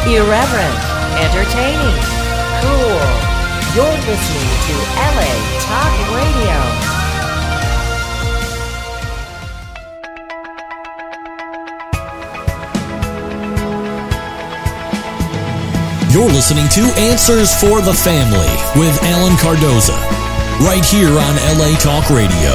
Irreverent, entertaining, cool. You're listening to LA Talk Radio. You're listening to Answers for the Family with Alan Cardoza, right here on LA Talk Radio.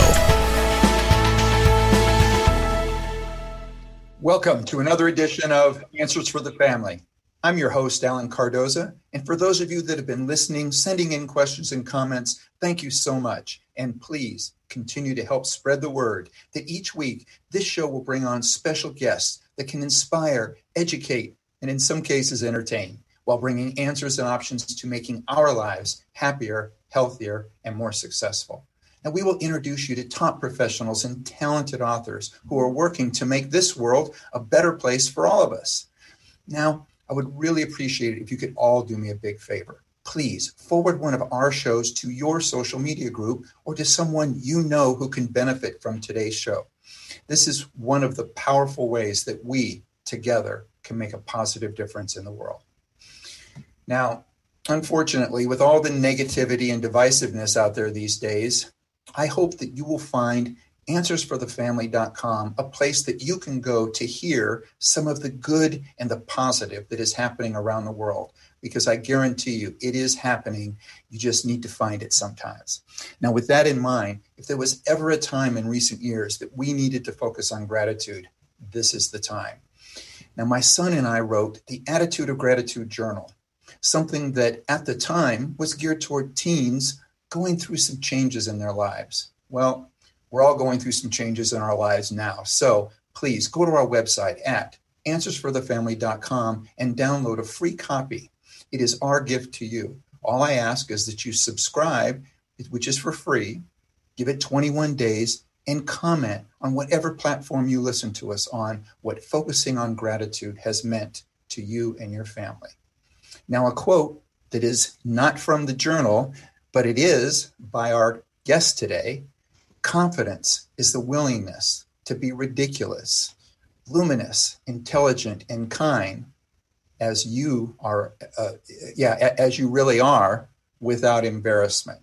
Welcome to another edition of Answers for the Family. I'm your host, Alan Cardoza, and for those of you that have been listening, sending in questions and comments, thank you so much. And please continue to help spread the word that each week this show will bring on special guests that can inspire, educate, and in some cases entertain, while bringing answers and options to making our lives happier, healthier, and more successful. And we will introduce you to top professionals and talented authors who are working to make this world a better place for all of us. Now, I would really appreciate it if you could all do me a big favor. Please forward one of our shows to your social media group or to someone you know who can benefit from today's show. This is one of the powerful ways that we together can make a positive difference in the world. Now, unfortunately, with all the negativity and divisiveness out there these days, I hope that you will find AnswersForTheFamily.com, a place that you can go to hear some of the good and the positive that is happening around the world, because I guarantee you it is happening. You just need to find it sometimes. Now, with that in mind, if there was ever a time in recent years that we needed to focus on gratitude, this is the time. Now, my son and I wrote the Attitude of Gratitude Journal, something that at the time was geared toward teens going through some changes in their lives. Well, we're all going through some changes in our lives now. So please go to our website at AnswersForTheFamily.com and download a free copy. It is our gift to you. All I ask is that you subscribe, which is for free, give it 21 days, and comment on whatever platform you listen to us on what focusing on gratitude has meant to you and your family. Now, a quote that is not from the journal, but it is by our guest today. Confidence is the willingness to be ridiculous, luminous, intelligent, and kind as you are, as you really are, without embarrassment.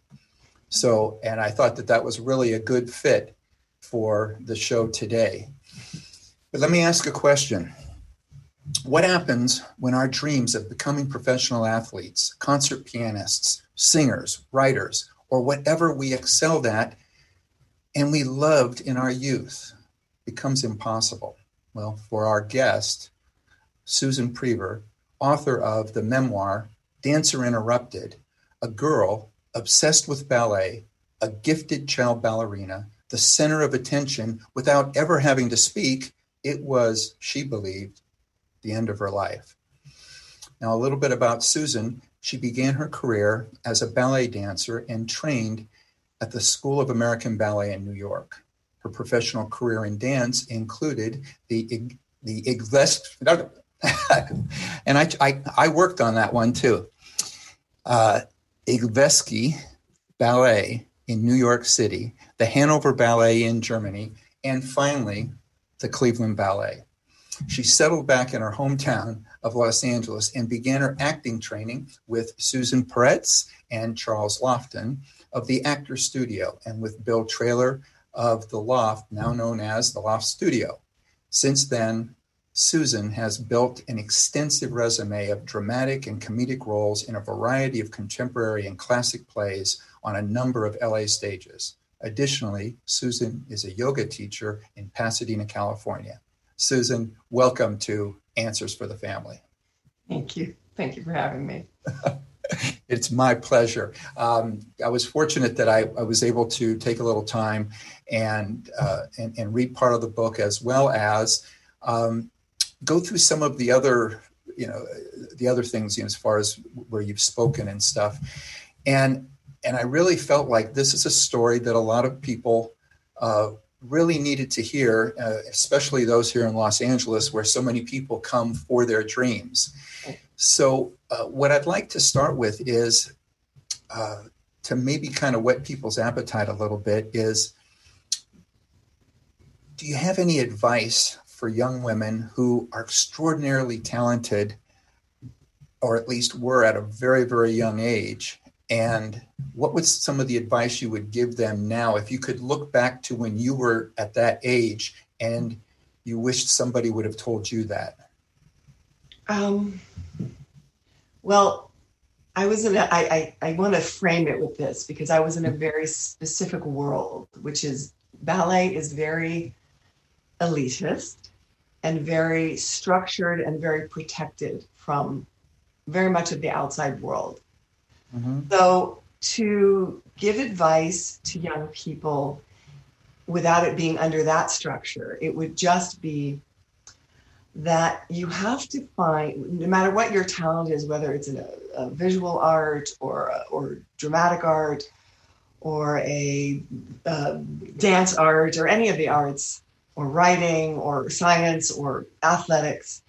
So, and I thought that that was really a good fit for the show today. But let me ask a question. What happens when our dreams of becoming professional athletes, concert pianists, singers, writers, or whatever we excelled at and we loved in our youth becomes impossible? Well, for our guest, Susan Prever, author of the memoir, Dancer Interrupted, a girl obsessed with ballet, a gifted child ballerina, the center of attention without ever having to speak, it was, she believed, the end of her life. Now, a little bit about Susan. She began her career as a ballet dancer and trained at the School of American Ballet in New York. Her professional career in dance included the and I worked on that one too. Igveski Ballet in New York City, the Hanover Ballet in Germany, and finally, the Cleveland Ballet. She settled back in her hometown of Los Angeles and began her acting training with Susan Peretz and Charles Lofton of the Actors Studio and with Bill Traylor of The Loft, now known as The Loft Studio. Since then, Susan has built an extensive resume of dramatic and comedic roles in a variety of contemporary and classic plays on a number of LA stages. Additionally, Susan is a yoga teacher in Pasadena, California. Susan, welcome to Answers for the Family. Thank you. Thank you for having me. It's my pleasure. I was fortunate that I was able to take a little time and read part of the book, as well as go through some of the other, the other things, as far as where you've spoken and stuff. And I really felt like this is a story that a lot of people really needed to hear, especially those here in Los Angeles, where so many people come for their dreams. So what I'd like to start with is to maybe kind of whet people's appetite a little bit is, do you have any advice for young women who are extraordinarily talented or at least were at a very, very young age. And what was some of the advice you would give them now if you could look back to when you were at that age and you wished somebody would have told you that? Well, I was I want to frame it with this because I was in a very specific world, which is ballet is very elitist and very structured and very protected from very much of the outside world. Mm-hmm. So to give advice to young people without it being under that structure, it would just be that you have to find, no matter what your talent is, whether it's in a visual art or dramatic art or a dance art or any of the arts or writing or science or athletics,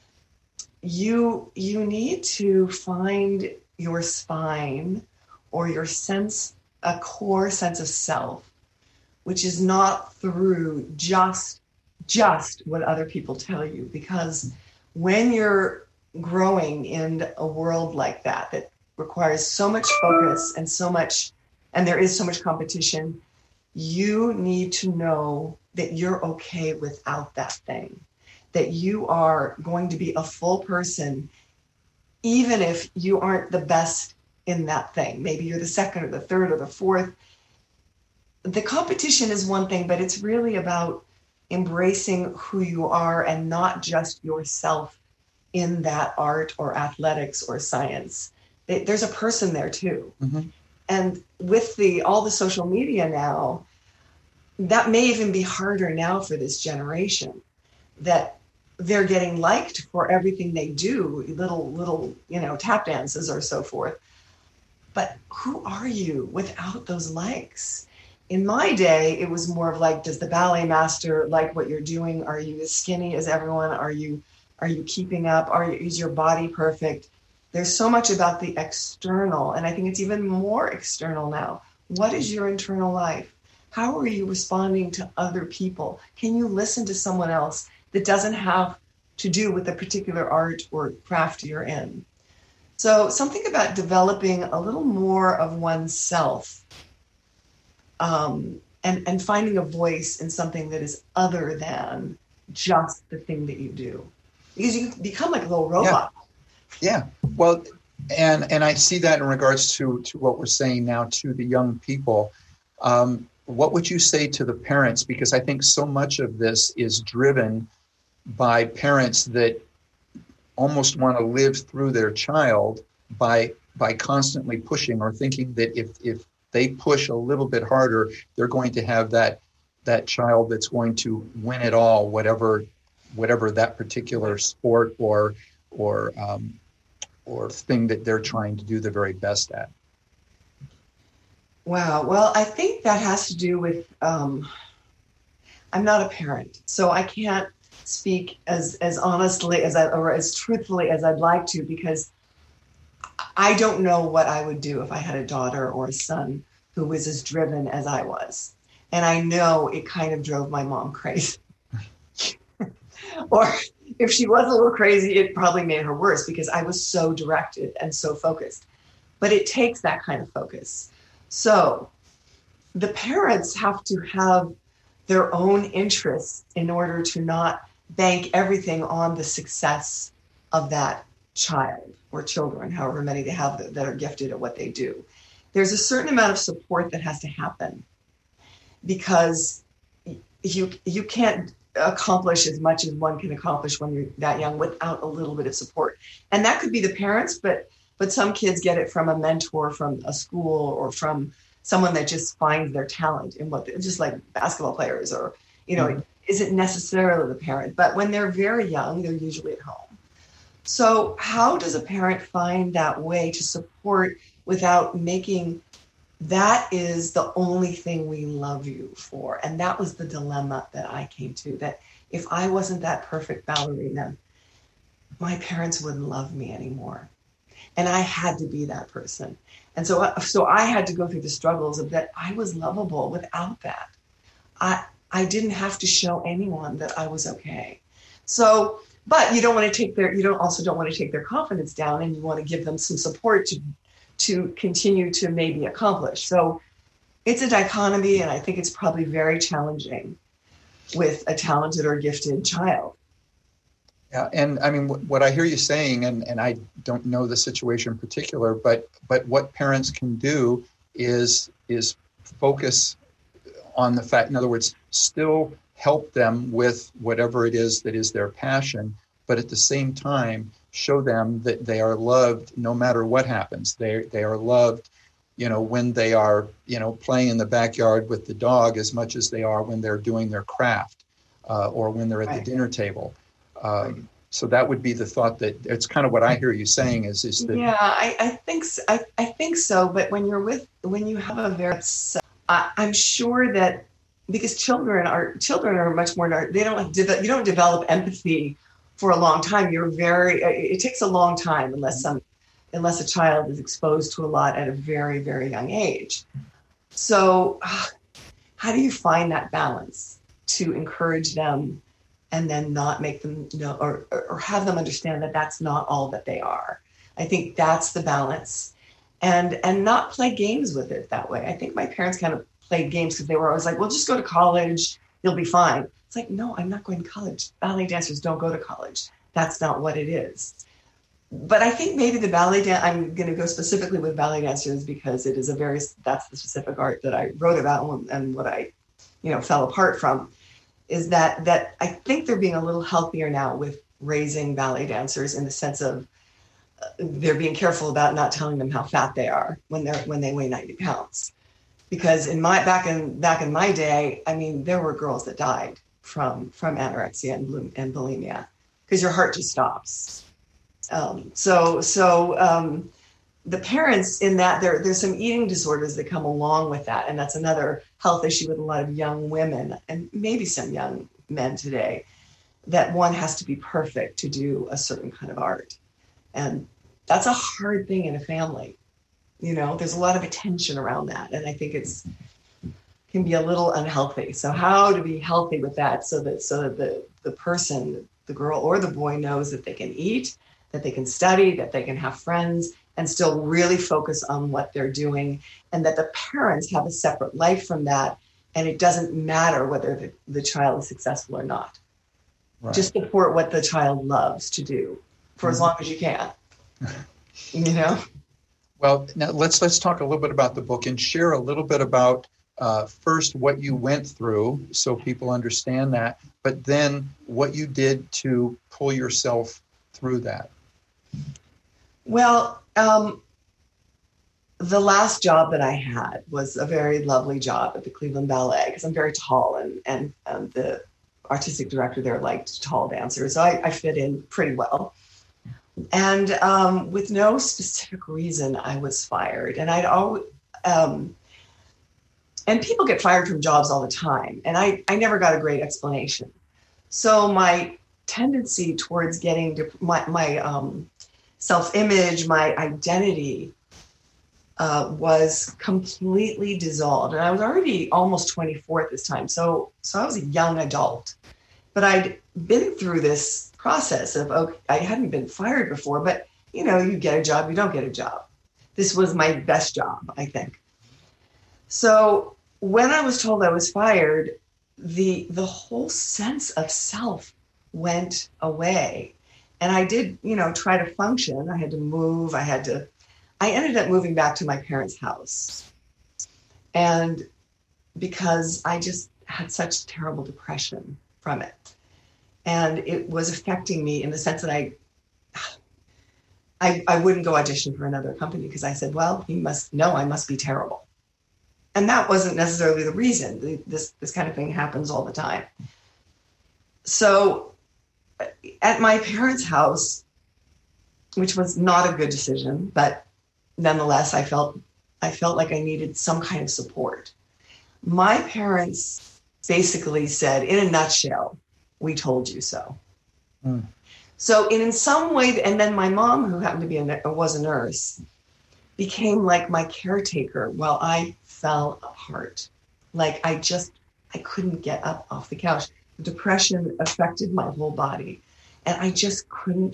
you need to find your spine or your sense, a core sense of self, which is not through just what other people tell you. Because when you're growing in a world like that requires so much focus and there is so much competition, you need to know that you're okay without that thing, that you are going to be a full person, even if you aren't the best in that thing. Maybe you're the second or the third or the fourth. The competition is one thing, but it's really about embracing who you are and not just yourself in that art or athletics or science. There's a person there too. Mm-hmm. And with all the social media now, that may even be harder now for this generation, that they're getting liked for everything they do, little, tap dances or so forth. But who are you without those likes? In my day, it was more of like, does the ballet master like what you're doing? Are you as skinny as everyone? Are you keeping up? Is your body perfect? There's so much about the external, and I think it's even more external now. What is your internal life? How are you responding to other people? Can you listen to someone else that doesn't have to do with the particular art or craft you're in? So something about developing a little more of oneself, and finding a voice in something that is other than just the thing that you do. Because you become like a little robot. Yeah. Well, and I see that in regards to what we're saying now to the young people. What would you say to the parents? Because I think so much of this is driven by parents that almost want to live through their child by constantly pushing or thinking that if they push a little bit harder, they're going to have that child that's going to win it all, whatever that particular sport or thing that they're trying to do the very best at. Wow. Well, I think that has to do with, I'm not a parent, so I can't speak as honestly or as truthfully as I'd like to, because I don't know what I would do if I had a daughter or a son who was as driven as I was. And I know it kind of drove my mom crazy. Or if she was a little crazy, it probably made her worse because I was so directed and so focused. But it takes that kind of focus. So the parents have to have their own interests in order to not bank everything on the success of that child or children, however many they have that are gifted at what they do. There's a certain amount of support that has to happen because you can't accomplish as much as one can accomplish when you're that young without a little bit of support. And that could be the parents, but some kids get it from a mentor, from a school, or from someone that just finds their talent in just like basketball players, or, it isn't necessarily the parent. But when they're very young, they're usually at home. So how does a parent find that way to support without making that is the only thing we love you for? And that was the dilemma that I came to, that if I wasn't that perfect ballerina, my parents wouldn't love me anymore. And I had to be that person. And so I had to go through the struggles of that. I was lovable without that. I didn't have to show anyone that I was okay. So but you don't want to take their, you don't also don't want to take their confidence down, and you want to give them some support to continue to maybe accomplish. So it's a dichotomy, and I think it's probably very challenging with a talented or gifted child. Yeah, and I mean, what I hear you saying, and I don't know the situation in particular, but what parents can do is focus on the fact, in other words, still help them with whatever it is that is their passion, but at the same time, show them that they are loved no matter what happens. They are loved, when they are, playing in the backyard with the dog as much as they are when they're doing their craft or when they're at the dinner table. So that would be the thought, that it's kind of what I hear you saying is that. Yeah, I think so. I think so. But when you have a very, I'm sure that because children are much more, you don't develop empathy for a long time. It takes a long time unless a child is exposed to a lot at a very, very young age. So how do you find that balance to encourage them and then not make them know or have them understand that that's not all that they are? I think that's the balance, and not play games with it that way. I think my parents kind of played games because they were always like, well, just go to college, you'll be fine. It's like, no, I'm not going to college. Ballet dancers don't go to college. That's not what it is. But I think maybe the ballet dance, I'm going to go specifically with ballet dancers because it is that's the specific art that I wrote about and what I, fell apart from, is that I think they're being a little healthier now with raising ballet dancers in the sense of they're being careful about not telling them how fat they are when they weigh 90 pounds. Because back in my day, I mean, there were girls that died from anorexia and bulimia because your heart just stops. The parents in that there's some eating disorders that come along with that. And that's another health issue with a lot of young women and maybe some young men today, that one has to be perfect to do a certain kind of art. And that's a hard thing in a family. There's a lot of attention around that. And I think can be a little unhealthy. So how to be healthy with that so that the person, the girl or the boy, knows that they can eat, that they can study, that they can have friends, and still really focus on what they're doing, and that the parents have a separate life from that. And it doesn't matter whether the child is successful or not. Right. Just support what the child loves to do for as long as you can, Well, now let's talk a little bit about the book and share a little bit about first what you went through so people understand that, but then what you did to pull yourself through that. Well, the last job that I had was a very lovely job at the Cleveland Ballet because I'm very tall and the artistic director there liked tall dancers. So I fit in pretty well. And with no specific reason, I was fired. And I'd always, and people get fired from jobs all the time. And I never got a great explanation. So my tendency towards getting my self-image, my identity was completely dissolved. And I was already almost 24 at this time. So I was a young adult. But I'd been through this process of, okay, I hadn't been fired before, but you get a job, you don't get a job. This was my best job, I think. So when I was told I was fired, the whole sense of self went away. And I did, try to function. I had to move. I ended up moving back to my parents' house. And because I just had such terrible depression from it. And it was affecting me in the sense that I wouldn't go audition for another company because I said, well, you must know I must be terrible. And that wasn't necessarily the reason. This kind of thing happens all the time. So at my parents' house, which was not a good decision, but nonetheless, I felt like I needed some kind of support. My parents basically said, in a nutshell, we told you so. Mm. So in some way, and then my mom, who happened to be was a nurse, became like my caretaker while I fell apart. Like I couldn't get up off the couch. Depression affected my whole body. And I just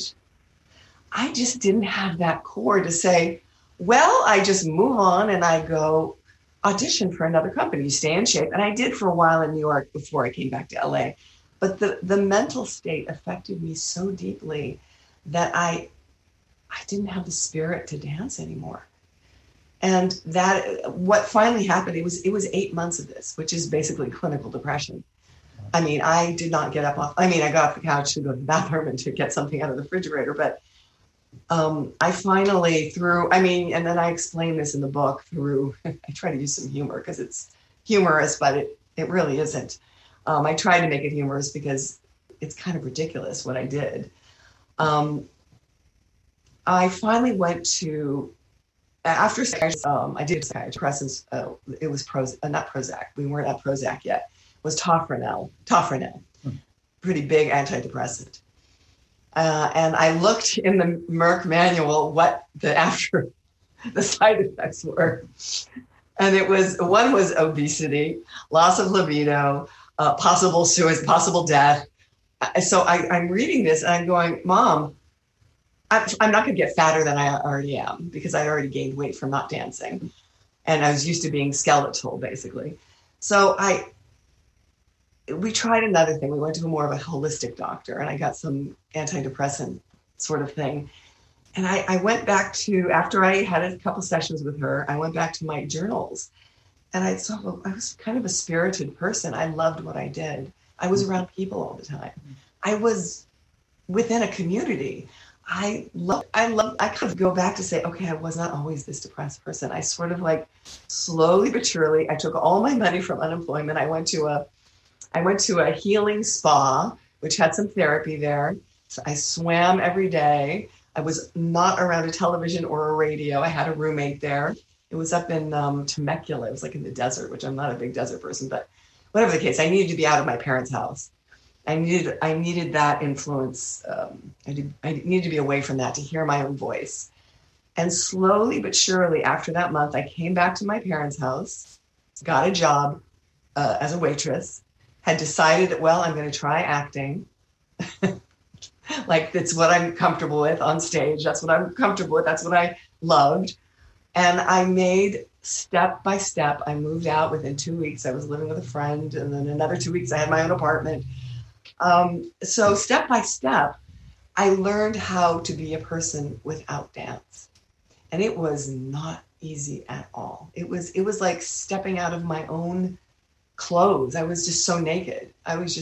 didn't have that core to say, well, I just move on and I go audition for another company, stay in shape. And I did for a while in New York before I came back to LA. But the mental state affected me so deeply that I didn't have the spirit to dance anymore. And that what finally happened, it was 8 months of this, which is basically clinical depression. I mean, I did not get up I got off the couch to go to the bathroom and to get something out of the refrigerator, but I finally and then I explain this in the book I try to use some humor because it's humorous, but it really isn't. I tried to make it humorous because it's kind of ridiculous what I did. I finally went to, after I did psychiatrist, it was not Prozac. We weren't at Prozac yet. It was Tofranel, pretty big antidepressant. And I looked in the Merck manual what the side effects were. And one was obesity, loss of libido, possible suicide, possible death. So I'm reading this and I'm going, Mom, I'm not going to get fatter than I already am because I already gained weight from not dancing. And I was used to being skeletal, basically. So we tried another thing. We went to more of a holistic doctor and I got some antidepressant sort of thing. And I went back to, after I had a couple sessions with her, I went back to my journals and I was kind of a spirited person. I loved what I did. I was around people all the time. I was within a community. I kind of go back to say, okay, I was not always this depressed person. I sort of like slowly but surely, I took all my money from unemployment. I went to a healing spa, which had some therapy there. So I swam every day. I was not around a television or a radio. I had a roommate there. It was up in Temecula. It was like in the desert, which I'm not a big desert person, but whatever the case, I needed to be out of my parents' house. I needed that influence. I needed to be away from that to hear my own voice. And slowly but surely, after that month, I came back to my parents' house, got a job as a waitress, had decided that, well, I'm going to try acting. Like, that's what I'm comfortable with on stage. That's what I'm comfortable with. That's what I loved. And I made step by step. I moved out within 2 weeks. I was living with a friend. And then another 2 weeks, I had my own apartment. So step by step, I learned how to be a person without dance. And it was not easy at all. It was like stepping out of my own clothes. I was just so naked.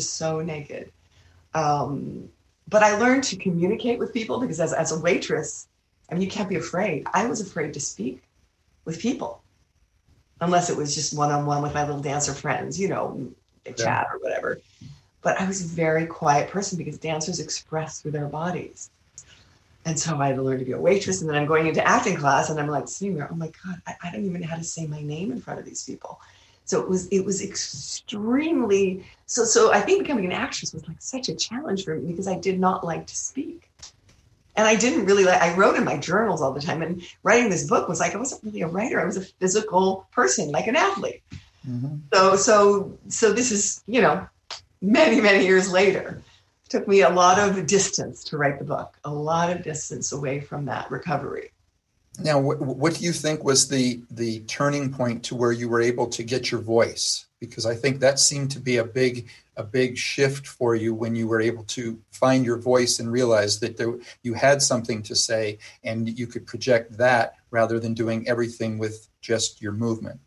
But I learned to communicate with people because as a waitress, I mean, you can't be afraid. I was afraid to speak with people unless it was just one-on-one with my little dancer friends, chat or whatever. But I was a very quiet person because dancers express through their bodies. And so I had to learn to be a waitress. And then I'm going into acting class and I'm like sitting there, oh my God, I don't even know how to say my name in front of these people. So it was extremely, so I think becoming an actress was like such a challenge for me because I did not like to speak. And I didn't really I wrote in my journals all the time, and writing this book was like, I wasn't really a writer. I was a physical person, like an athlete. Mm-hmm. So this is, many, many years later. It took me a lot of distance to write the book, a lot of distance away from that recovery. Now, what do you think was the turning point to where you were able to get your voice? Because I think that seemed to be a big shift for you when you were able to find your voice and realize that you had something to say and you could project that rather than doing everything with just your movement.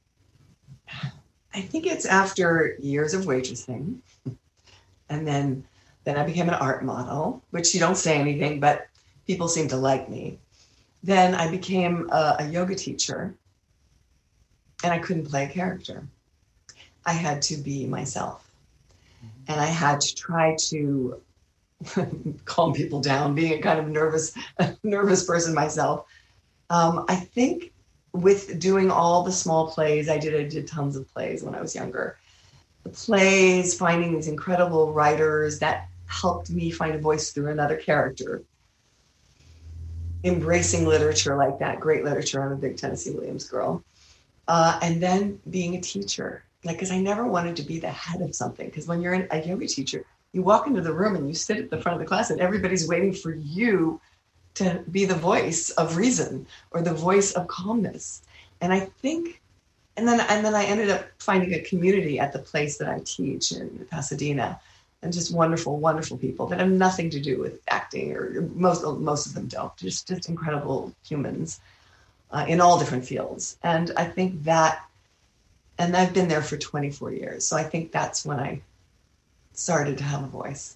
I think it's after years of waitressing, and then I became an art model, which you don't say anything, but people seem to like me. Then I became a yoga teacher, and I couldn't play a character. I had to be myself, and I had to try to calm people down, being a kind of nervous person myself. I think with doing all the small plays, I did tons of plays when I was younger. The plays, finding these incredible writers that helped me find a voice through another character. Embracing literature like that, great literature. I'm a big Tennessee Williams girl. And then being a teacher, because I never wanted to be the head of something. Because when you're a yoga teacher, You walk into the room and you sit at the front of the class and everybody's waiting for you to be the voice of reason or the voice of calmness. And I think, and then I ended up finding a community at the place that I teach in Pasadena, and just wonderful, wonderful people that have nothing to do with acting, or most of them don't. Just incredible humans in all different fields. And I think that, and I've been there for 24 years. So I think that's when I started to have a voice.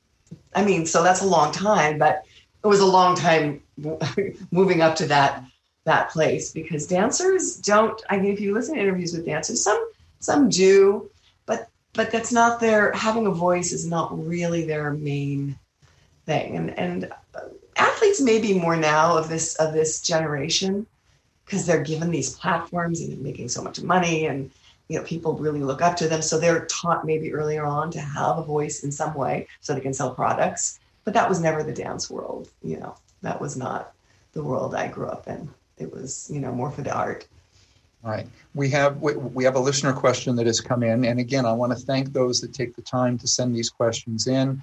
I mean, so that's a long time, but it was a long time moving up to that place, because dancers don't, I mean, if you listen to interviews with dancers, some do, but that's not having a voice is not really their main thing. And athletes maybe more now of this generation, because they're given these platforms and they're making so much money, and people really look up to them. So they're taught maybe earlier on to have a voice in some way so they can sell products. But that was never the dance world. That was not the world I grew up in. It was, more for the art. All right. We have a listener question that has come in. And again, I want to thank those that take the time to send these questions in.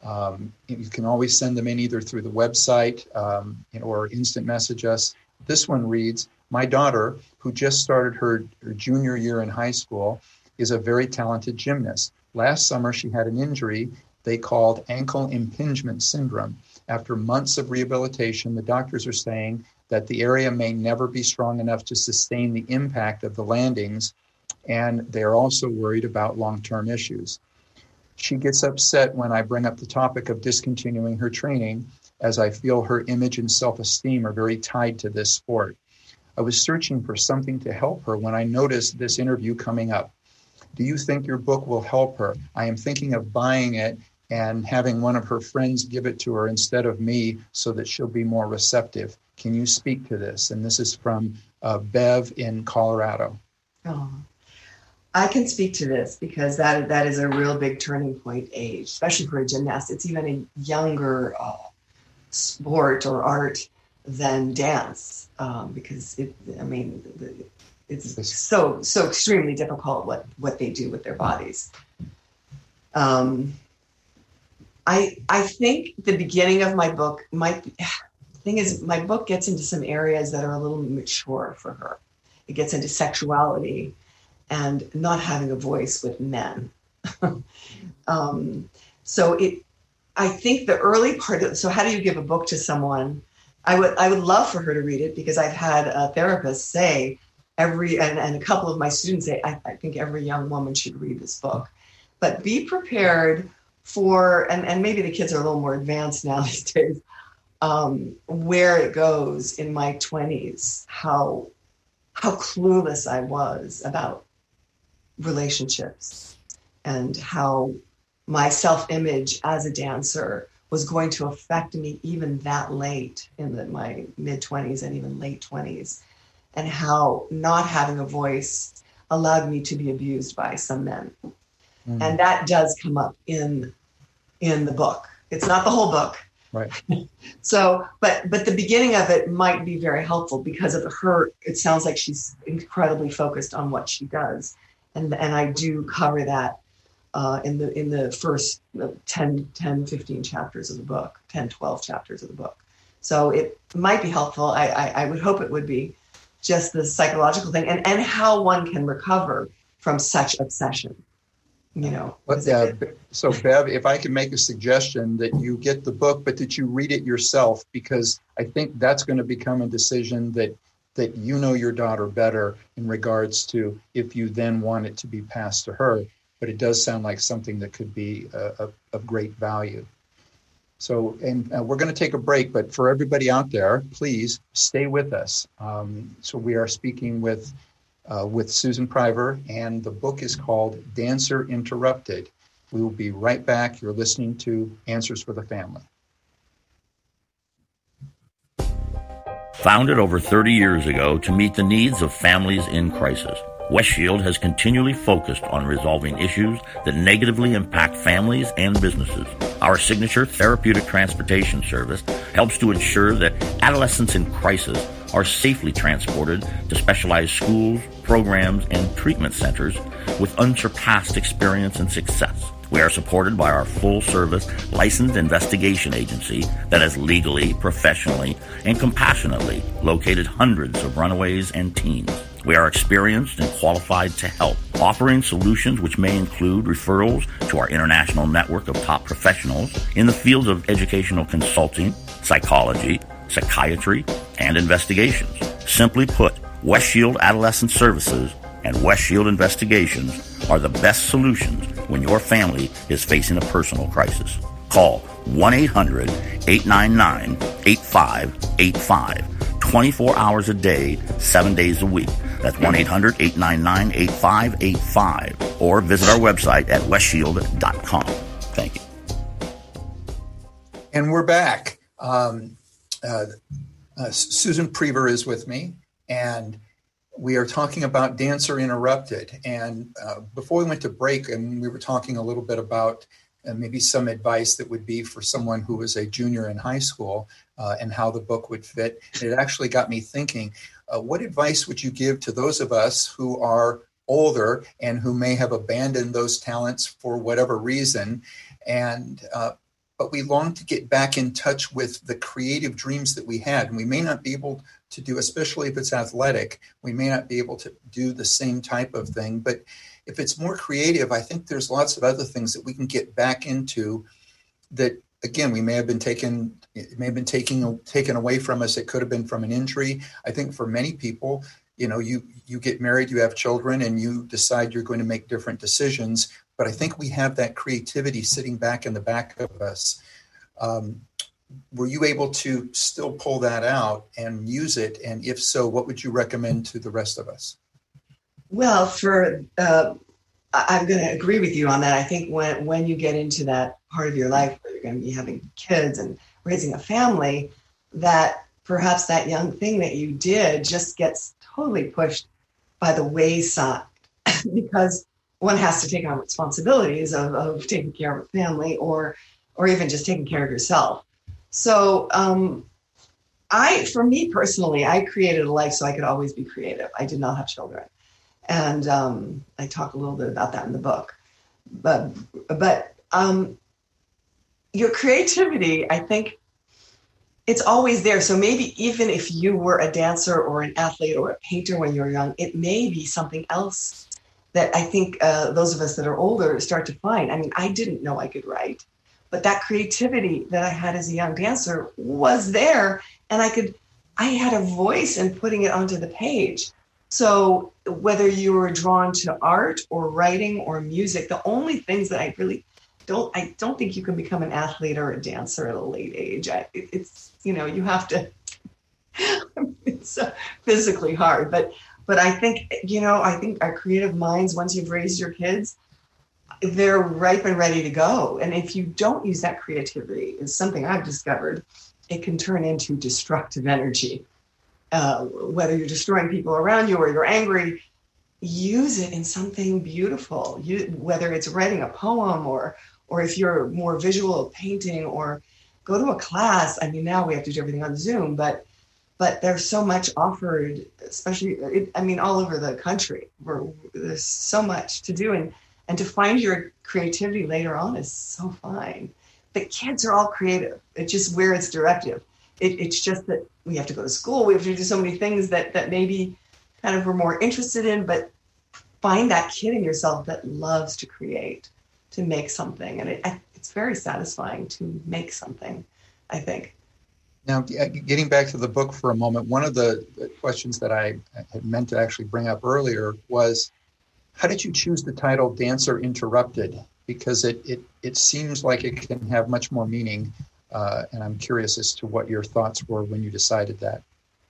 You can always send them in either through the website or instant message us. This one reads, my daughter, who just started her junior year in high school, is a very talented gymnast. Last summer, she had an injury they called ankle impingement syndrome. After months of rehabilitation, the doctors are saying that the area may never be strong enough to sustain the impact of the landings, and they're also worried about long-term issues. She gets upset when I bring up the topic of discontinuing her training, as I feel her image and self-esteem are very tied to this sport. I was searching for something to help her when I noticed this interview coming up. Do you think your book will help her? I am thinking of buying it and having one of her friends give it to her instead of me, so that she'll be more receptive. Can you speak to this? And this is from Bev in Colorado. Oh, I can speak to this because that is a real big turning point age, especially for a gymnast. It's even a younger sport or art than dance, because it's so extremely difficult what they do with their bodies. I think the beginning of my book my book gets into some areas that are a little mature for her. It gets into sexuality and not having a voice with men. I think the early part so how do you give a book to someone? I would love for her to read it, because I've had a therapist say and a couple of my students say, I think every young woman should read this book. But be prepared for, and maybe the kids are a little more advanced now these days, where it goes in my 20s, how clueless I was about relationships, and how my self-image as a dancer was going to affect me even that late in my mid-20s and even late 20s, and how not having a voice allowed me to be abused by some men. Mm-hmm. And that does come up in the book. It's not the whole book. Right. So, but the beginning of it might be very helpful because of her. It sounds like she's incredibly focused on what she does. And I do cover that in the first 10, 15 chapters of the book, 10, 12 chapters of the book. So it might be helpful. I would hope it would be, just the psychological thing and how one can recover from such obsession. So Bev, if I can make a suggestion that you get the book, but that you read it yourself, because I think that's going to become a decision that your daughter better in regards to if you then want it to be passed to her. But it does sound like something that could be of great value. So, and we're going to take a break, but for everybody out there, please stay with us. So we are speaking with Susan Priver, and the book is called Dancer Interrupted. We will be right back. You're listening to Answers for the Family. Founded over 30 years ago to meet the needs of families in crisis, Westshield has continually focused on resolving issues that negatively impact families and businesses. Our signature therapeutic transportation service helps to ensure that adolescents in crisis are safely transported to specialized schools, programs, and treatment centers with unsurpassed experience and success. We are supported by our full-service licensed investigation agency that has legally, professionally, and compassionately located hundreds of runaways and teens. We are experienced and qualified to help, offering solutions which may include referrals to our international network of top professionals in the fields of educational consulting, psychology, psychiatry, and investigations. Simply put, West Shield Adolescent Services and West Shield Investigations are the best solutions when your family is facing a personal crisis. Call 1-800-899-8585, 24 hours a day, 7 days a week. That's 1-800-899-8585, or visit our website at westshield.com. Thank you. And we're back. Susan Prever is with me, and we are talking about Dancer Interrupted. And before we went to break, and we were talking a little bit about maybe some advice that would be for someone who was a junior in high school and how the book would fit. It actually got me thinking, what advice would you give to those of us who are older and who may have abandoned those talents for whatever reason, and but we long to get back in touch with the creative dreams that we had, and we may not be able to do, especially if it's athletic, we may not be able to do the same type of thing. But if it's more creative, I think there's lots of other things that we can get back into that, again, we may have been taken away from us. It could have been from an injury. I think for many people, you get married, you have children, and you decide you're going to make different decisions. But I think we have that creativity sitting back in the back of us. Were you able to still pull that out and use it? And if so, what would you recommend to the rest of us? Well, I'm going to agree with you on that. I think when you get into that part of your life where you're going to be having kids and raising a family, that perhaps that young thing that you did just gets totally pushed by the wayside because one has to take on responsibilities of taking care of a family or even just taking care of yourself. So for me personally, I created a life so I could always be creative. I did not have children. And I talk a little bit about that in the book. But your creativity, I think it's always there. So maybe even if you were a dancer or an athlete or a painter when you were young, it may be something else that I think those of us that are older start to find. I mean, I didn't know I could write, but that creativity that I had as a young dancer was there, and I had a voice in putting it onto the page. So whether you were drawn to art or writing or music, the only things that I don't think you can become an athlete or a dancer at a late age. It's you have to, it's physically hard, but I think our creative minds, once you've raised your kids, they're ripe and ready to go. And if you don't use that creativity, is something I've discovered, it can turn into destructive energy. Whether you're destroying people around you or you're angry, use it in something beautiful. Whether it's writing a poem or if you're more visual painting, or go to a class. I mean, now we have to do everything on Zoom, but there's so much offered, especially, all over the country, where there's so much to do. And to find your creativity later on is so fine. The kids are all creative. It's just where it's directive. It's just that we have to go to school. We have to do so many things that maybe kind of we're more interested in, but find that kid in yourself that loves to create, to make something. And it's very satisfying to make something, I think. Now, getting back to the book for a moment, one of the questions that I had meant to actually bring up earlier was, how did you choose the title Dancer Interrupted? Because it seems like it can have much more meaning. And I'm curious as to what your thoughts were when you decided that.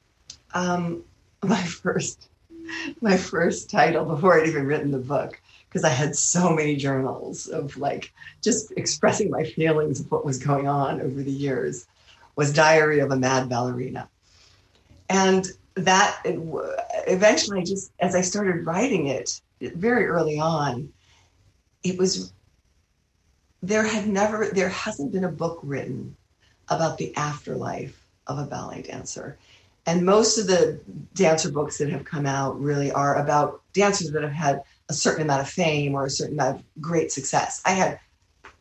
My first title, before I'd even written the book, because I had so many journals of just expressing my feelings of what was going on over the years, was Diary of a Mad Ballerina. And that eventually, just as I started writing it very early on, there hasn't been a book written about the afterlife of a ballet dancer. And most of the dancer books that have come out really are about dancers that have had a certain amount of fame or a certain amount of great success. I had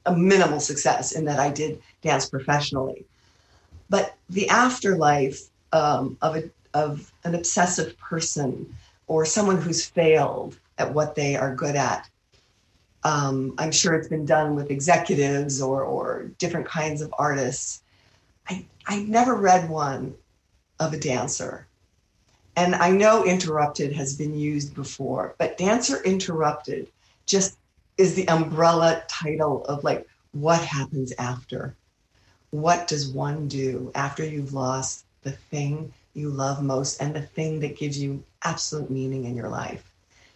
a minimal success in that I did dance professionally. But the afterlife of an obsessive person or someone who's failed at what they are good at, I'm sure it's been done with executives or different kinds of artists. I never read one of a dancer. And I know Interrupted has been used before, but Dancer Interrupted just is the umbrella title of like, what happens after? What does one do after you've lost the thing you love most and the thing that gives you absolute meaning in your life?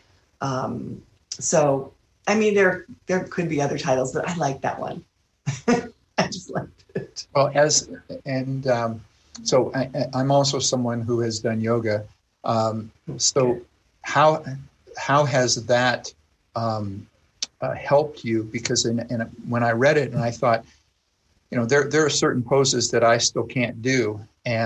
So, I mean, there could be other titles, but I like that one. I just liked it. Well, so I'm also someone who has done yoga. So how has that helped you? Because when I read it and I thought, there are certain poses that I still can't do,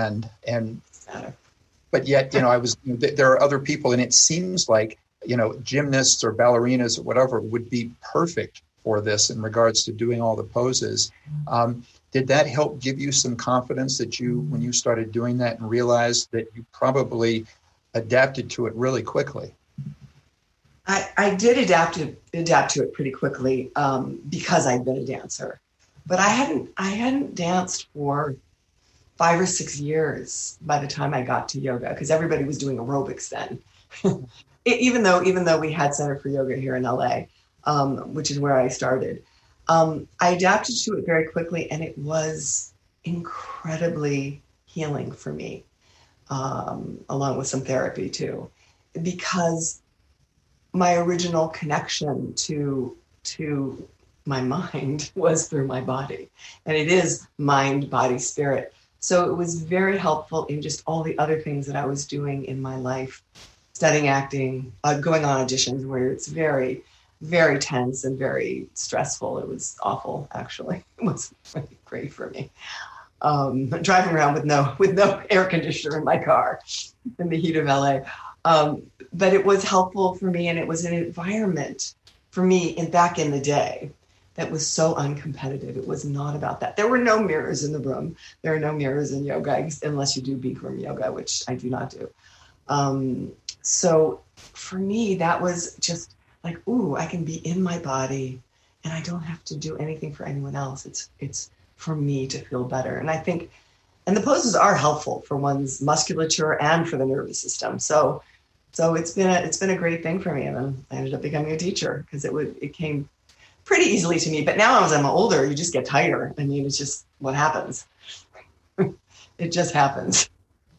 but yet, there are other people, and it seems like, gymnasts or ballerinas or whatever would be perfect for this in regards to doing all the poses. Did that help give you some confidence that when you started doing that and realized that you probably adapted to it really quickly? I did adapt to it pretty quickly because I'd been a dancer, but I hadn't danced for 5 or 6 years by the time I got to yoga, because everybody was doing aerobics then. even though we had Center for Yoga here in LA, which is where I started. I adapted to it very quickly, and it was incredibly healing for me, along with some therapy too, because my original connection to my mind was through my body, and it is mind, body, spirit. So it was very helpful in just all the other things that I was doing in my life, studying acting, going on auditions where it's very, very tense and very stressful. It was awful, actually. It was really great for me. Driving around with no air conditioner in my car in the heat of LA. But it was helpful for me, and it was an environment for me back in the day that was so uncompetitive. It was not about that. There were no mirrors in the room. There are no mirrors in yoga, unless you do Bikram yoga, which I do not do. So for me, that was just like, ooh, I can be in my body and I don't have to do anything for anyone else. It's for me to feel better. And I think, and the poses are helpful for one's musculature and for the nervous system. So it's been a great thing for me. And I ended up becoming a teacher because it came pretty easily to me. But now as I'm older, you just get tighter. I mean, it's just what happens. It just happens.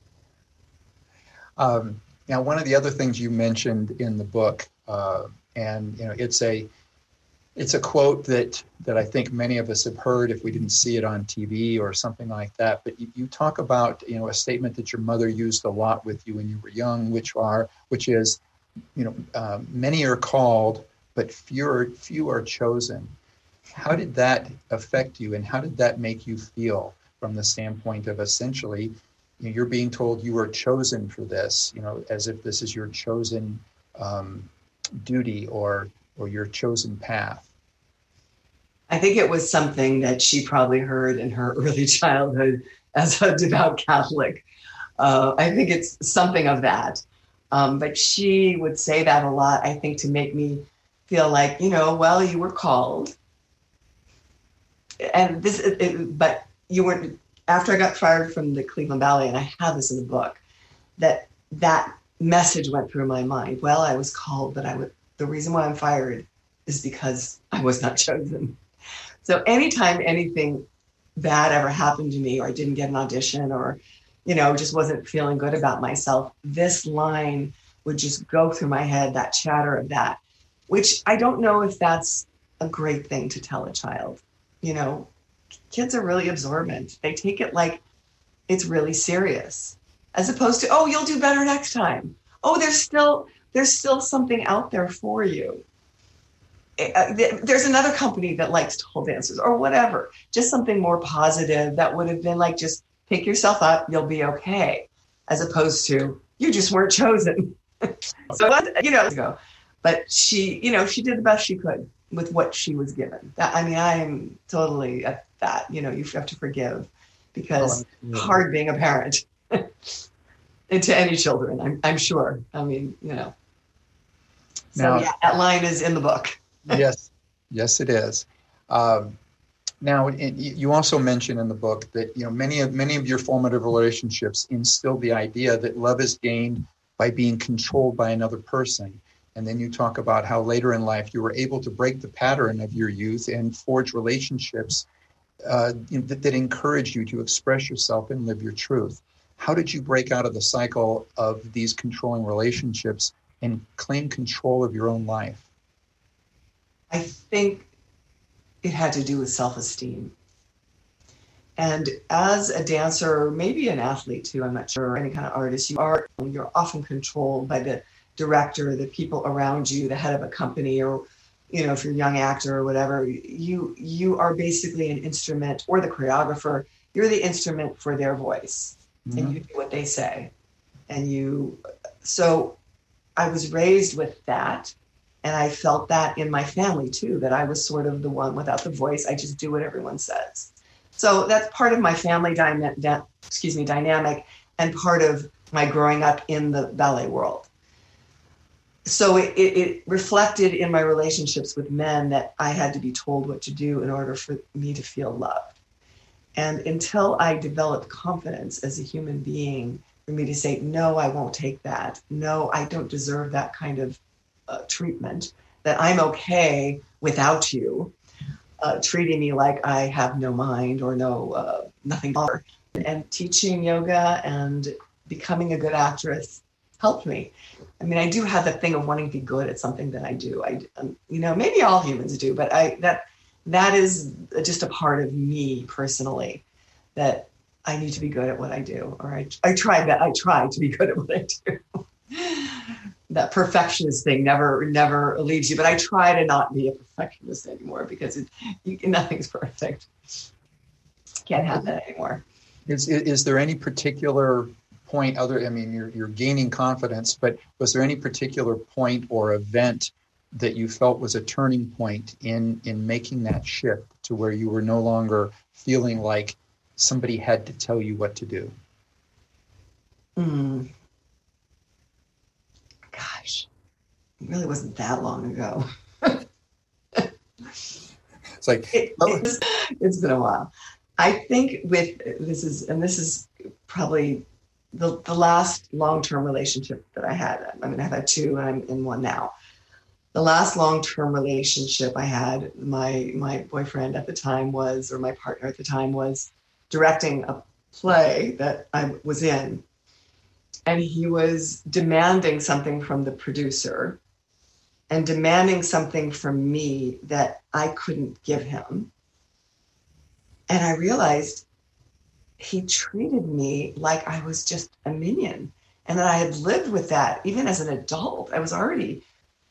Now, one of the other things you mentioned in the book, and it's a quote that I think many of us have heard if we didn't see it on TV or something like that. But you talk about a statement that your mother used a lot with you when you were young, which is many are called, but few are chosen. How did that affect you, and how did that make you feel from the standpoint of essentially you're being told you are chosen for this, as if this is your chosen duty or your chosen path? I think it was something that she probably heard in her early childhood as a devout Catholic. I think it's something of that. But she would say that a lot, I think, to make me feel like, well, you were called. And but you weren't. After I got fired from the Cleveland Ballet, and I have this in the book, that message went through my mind. Well, I was called, but the reason why I'm fired is because I was not chosen. So anytime anything bad ever happened to me, or I didn't get an audition, or, just wasn't feeling good about myself, this line would just go through my head, that chatter of that, which I don't know if that's a great thing to tell a child. Kids are really absorbent. They take it like it's really serious, as opposed to, oh, you'll do better next time. Oh, there's still something out there for you. There's another company that likes tall dancers or whatever, just something more positive that would have been like, just pick yourself up, you'll be okay, as opposed to, you just weren't chosen. So, ago. But she did the best she could. with what she was given. I'm totally at that. You have to forgive, because hard being a parent and to any children, I'm sure. So now, that line is in the book. Yes, it is. Now, you also mention in the book that many of your formative relationships instilled the idea that love is gained by being controlled by another person. And then you talk about how later in life you were able to break the pattern of your youth and forge relationships that encourage you to express yourself and live your truth. How did you break out of the cycle of these controlling relationships and claim control of your own life? I think it had to do with self-esteem. And as a dancer, or maybe an athlete too, I'm not sure, any kind of artist, you're often controlled by the director, the people around you, the head of a company, or if you're a young actor or whatever, you are basically an instrument, or the choreographer, you're the instrument for their voice. Mm-hmm. And you do what they say. So I was raised with that. And I felt that in my family too, that I was sort of the one without the voice. I just do what everyone says. So that's part of my family dynamic, and part of my growing up in the ballet world. So it reflected in my relationships with men that I had to be told what to do in order for me to feel loved. And until I developed confidence as a human being, for me to say, no, I won't take that. No, I don't deserve that kind of treatment, that I'm okay without you treating me like I have no mind or nothing. And teaching yoga and becoming a good actress helped me. I do have the thing of wanting to be good at something that I do. Maybe all humans do, but that is just a part of me personally, that I need to be good at what I do, or I try to be good at what I do. That perfectionist thing never leaves you, but I try to not be a perfectionist anymore, because nothing's perfect. Can't have that anymore. Is there any particular point you're gaining confidence, but was there any particular point or event that you felt was a turning point in making that shift to where you were no longer feeling like somebody had to tell you what to do? Gosh, it really wasn't that long ago. It's like it's been a while. I think this is probably the last long-term relationship that I had. I've had two, and I'm in one now. The last long-term relationship I had, my boyfriend at the time or my partner at the time was directing a play that I was in. And he was demanding something from the producer and demanding something from me that I couldn't give him. And I realized he treated me like I was just a minion, and that I had lived with that even as an adult. I was already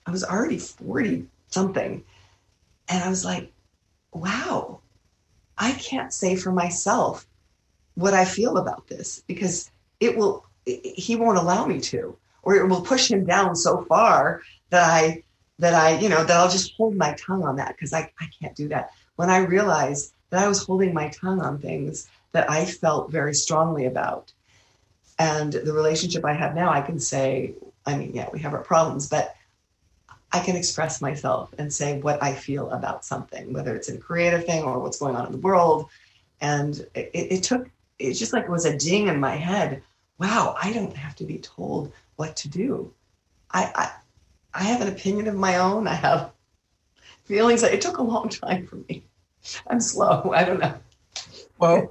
40 something. And I was like, wow, I can't say for myself what I feel about this, because he won't allow me to, or it will push him down so far that I'll just hold my tongue on that, because I can't do that. When I realized that I was holding my tongue on things that I felt very strongly about. And the relationship I have now, I can say, we have our problems, but I can express myself and say what I feel about something, whether it's a creative thing or what's going on in the world. And it's just like it was a ding in my head. Wow, I don't have to be told what to do. I have an opinion of my own. I have feelings. It took a long time for me. I'm slow. I don't know. Well,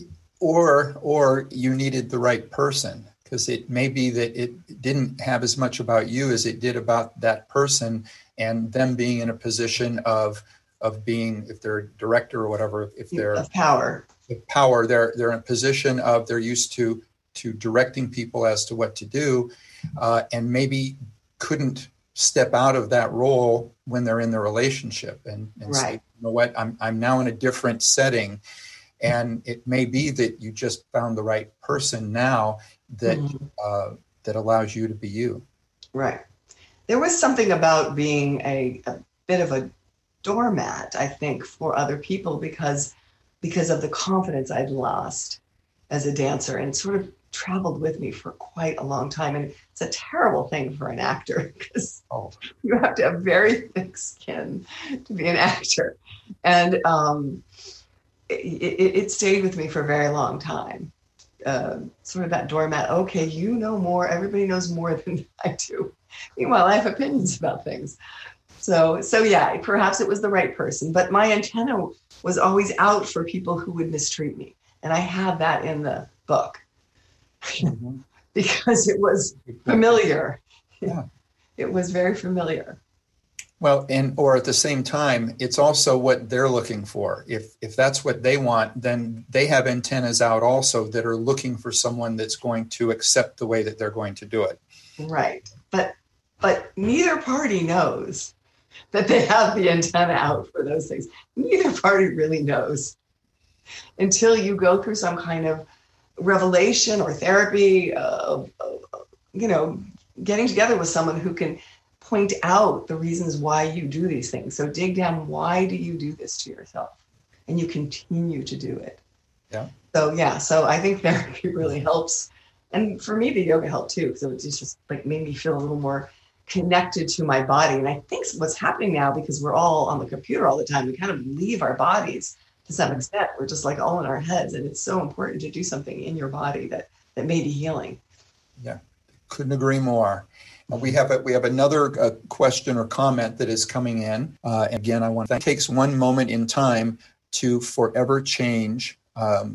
or you needed the right person, because it may be that it didn't have as much about you as it did about that person, and them being in a position of being, if they're a director or whatever, if they're of power, they're in a position of, they're used to directing people as to what to do, and maybe couldn't step out of that role when they're in the relationship and right. Say, you know what, I'm now in a different setting. And it may be that you just found the right person now that that allows you to be you. Right. There was something about being a bit of a doormat, I think, for other people because of the confidence I'd lost as a dancer, and sort of traveled with me for quite a long time. And it's a terrible thing for an actor because you have to have very thick skin to be an actor. And it stayed with me for a very long time. Sort of that doormat. Okay, you know more. Everybody knows more than I do. Meanwhile, I have opinions about things. So yeah, perhaps it was the right person, but my antenna was always out for people who would mistreat me. And I have that in the book because it was familiar. Yeah. It was very familiar. Well, or at the same time, it's also what they're looking for. If that's what they want, then they have antennas out also that are looking for someone that's going to accept the way that they're going to do it. Right. But neither party knows that they have the antenna out for those things. Neither party really knows until you go through some kind of revelation or therapy of getting together with someone who can point out the reasons why you do these things. So dig down, why do you do this to yourself? And you continue to do it. Yeah. So I think therapy really helps. And for me, the yoga helped too. So it just like made me feel a little more connected to my body. And I think what's happening now, because we're all on the computer all the time, we kind of leave our bodies to some extent. We're just like all in our heads. And it's so important to do something in your body that may be healing. Yeah, couldn't agree more. We have another question or comment that is coming in. Again, I want to thank. It takes one moment in time to forever change our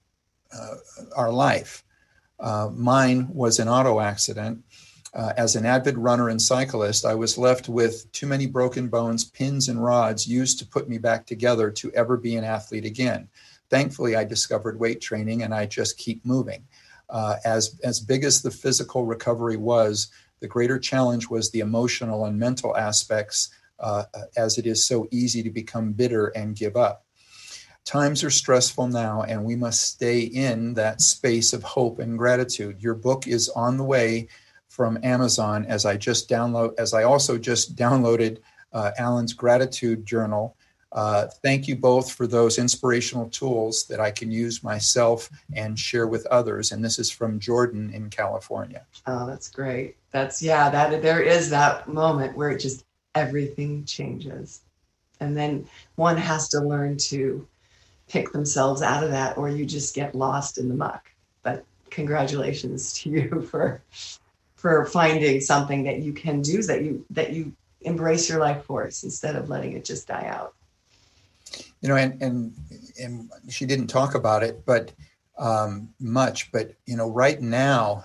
life. Mine was an auto accident. As an avid runner and cyclist, I was left with too many broken bones, pins and rods used to put me back together to ever be an athlete again. Thankfully, I discovered weight training, and I just keep moving. As big as the physical recovery was, the greater challenge was the emotional and mental aspects, as it is so easy to become bitter and give up. Times are stressful now, and we must stay in that space of hope and gratitude. Your book is on the way from Amazon, as I also just downloaded Alan's gratitude journal. Thank you both for those inspirational tools that I can use myself and share with others. And this is from Jordan in California. Oh, that's great. There is that moment where everything changes. And then one has to learn to pick themselves out of that, or you just get lost in the muck. But congratulations to you for finding something that you can do, that you embrace your life force instead of letting it just die out. And she didn't talk about it, but much. But right now,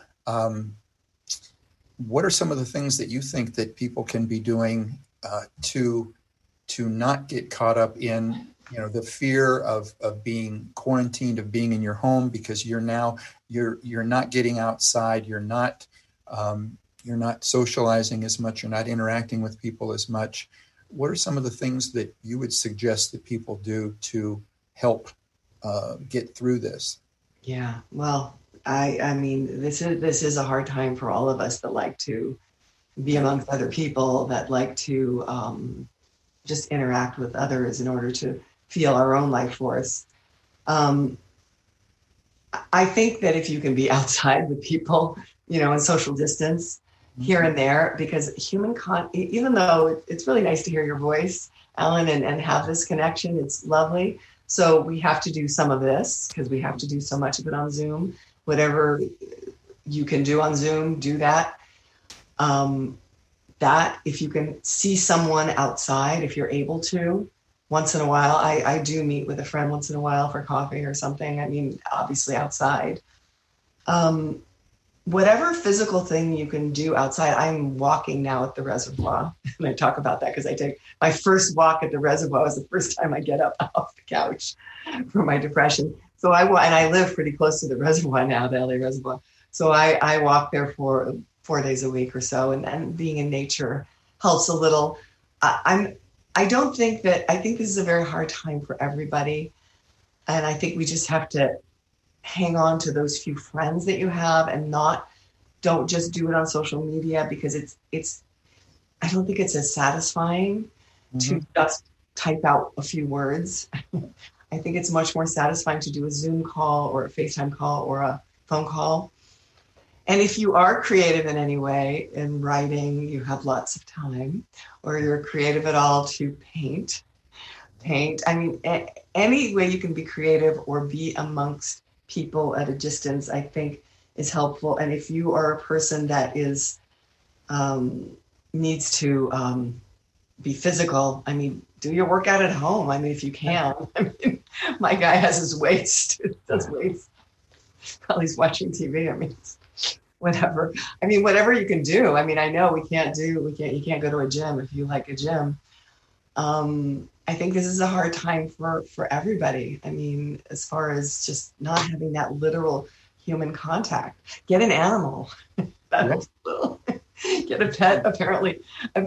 what are some of the things that you think that people can be doing to not get caught up in the fear of being quarantined, of being in your home because you're not getting outside, you're not socializing as much, you're not interacting with people as much. What are some of the things that you would suggest that people do to help get through this? Yeah, well, I mean, this is a hard time for all of us that like to be amongst other people, that like to just interact with others in order to feel our own life force. I think that if you can be outside with people, and social distance here and there, because even though it's really nice to hear your voice, Alan, and have this connection, it's lovely. So we have to do some of this because we have to do so much of it on Zoom. Whatever you can do on Zoom, do that. That if you can see someone outside, if you're able to, once in a while, I do meet with a friend once in a while for coffee or something. I mean, obviously outside. Whatever physical thing you can do outside. I'm walking now at the reservoir, and I talk about that because I take my first walk at the reservoir was the first time I get up off the couch for my depression. So I live pretty close to the reservoir now, the LA Reservoir. So I walk there for 4 days a week or so, and being in nature helps a little. I think this is a very hard time for everybody, and I think we just have to hang on to those few friends that you have, and don't just do it on social media, because it's I don't think it's as satisfying to just type out a few words. I think it's much more satisfying to do a Zoom call or a FaceTime call or a phone call. And if you are creative in any way, in writing, you have lots of time, or you're creative at all to paint. I mean, any way you can be creative or be amongst people at a distance, I think is helpful. And if you are a person that is needs to be physical, I mean, do your workout at home. I mean, if you can. I mean, my guy has his weights, does weights while he's watching TV. I mean, whatever. I mean, whatever you can do. I mean, I know you can't go to a gym if you like a gym. I think this is a hard time for everybody. I mean, as far as just not having that literal human contact. Get an animal. Get a pet. Apparently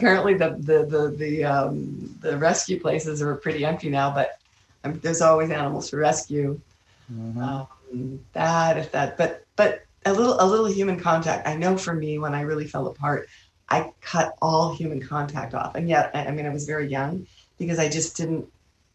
the rescue places are pretty empty now, but there's always animals to rescue. Mm-hmm. But a little human contact. I know for me, when I really fell apart, I cut all human contact off. And yet, I mean, I was very young because I didn't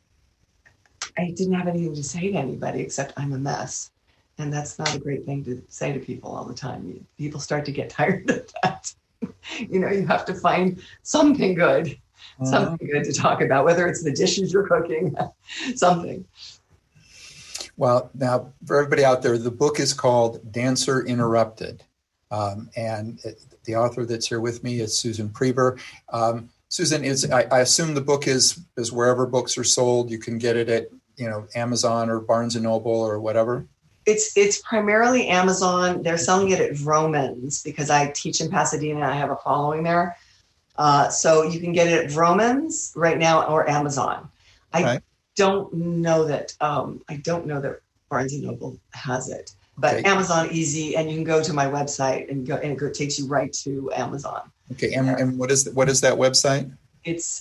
have anything to say to anybody except I'm a mess. And that's not a great thing to say to people all the time. People start to get tired of that. You know, you have to find something good to talk about, whether it's the dishes you're cooking, something. Well, now for everybody out there, the book is called Dancer Interrupted. And the author that's here with me is Susan Prever. Susan, I assume the book is wherever books are sold. You can get it at, Amazon or Barnes & Noble or whatever. It's primarily Amazon. They're selling it at Vroman's because I teach in Pasadena and I have a following there. So you can get it at Vroman's right now or Amazon. I don't know that Barnes & Noble has it, but Amazon easy, and you can go to my website and it takes you right to Amazon. Okay, and what is that website? It's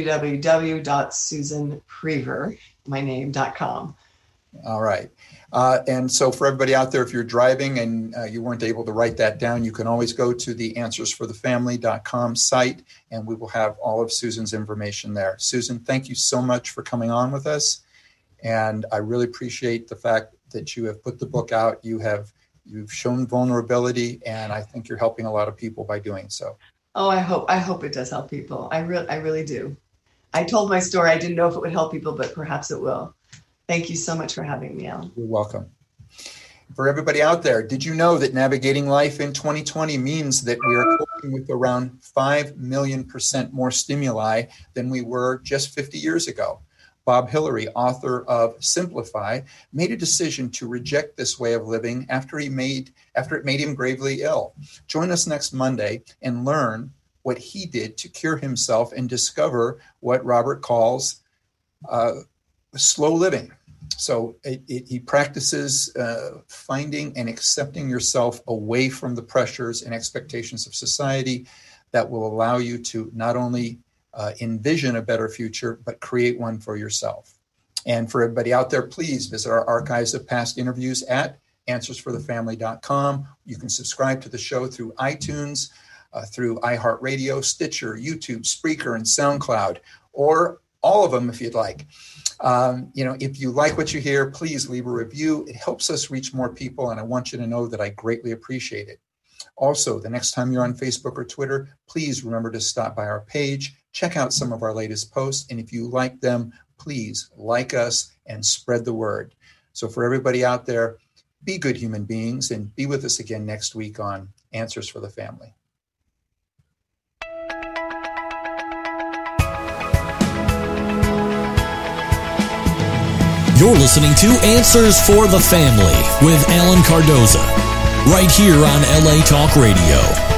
www.susanprever.com. All right. And so for everybody out there, if you're driving and you weren't able to write that down, you can always go to the answersforthefamily.com site, and we will have all of Susan's information there. Susan, thank you so much for coming on with us. And I really appreciate the fact that you have put the book out. You've shown vulnerability, and I think you're helping a lot of people by doing so. Oh, I hope it does help people. I really do. I told my story. I didn't know if it would help people, but perhaps it will. Thank you so much for having me, Alan. You're welcome. For everybody out there, did you know that navigating life in 2020 means that we are coping with around 5 million% more stimuli than we were just 50 years ago? Bob Hillary, author of Simplify, made a decision to reject this way of living after it made him gravely ill. Join us next Monday and learn what he did to cure himself and discover what Robert calls slow living. So he practices finding and accepting yourself away from the pressures and expectations of society that will allow you to not only envision a better future, but create one for yourself. And for everybody out there, please visit our archives of past interviews at answersforthefamily.com. You can subscribe to the show through iTunes, through iHeartRadio, Stitcher, YouTube, Spreaker, and SoundCloud, or all of them if you'd like. If you like what you hear, please leave a review. It helps us reach more people, and I want you to know that I greatly appreciate it. Also, the next time you're on Facebook or Twitter, please remember to stop by our page, check out some of our latest posts, and if you like them, please like us and spread the word. So for everybody out there, be good human beings, and be with us again next week on Answers for the Family. You're listening to Answers for the Family with Alan Cardoza, right here on LA Talk Radio.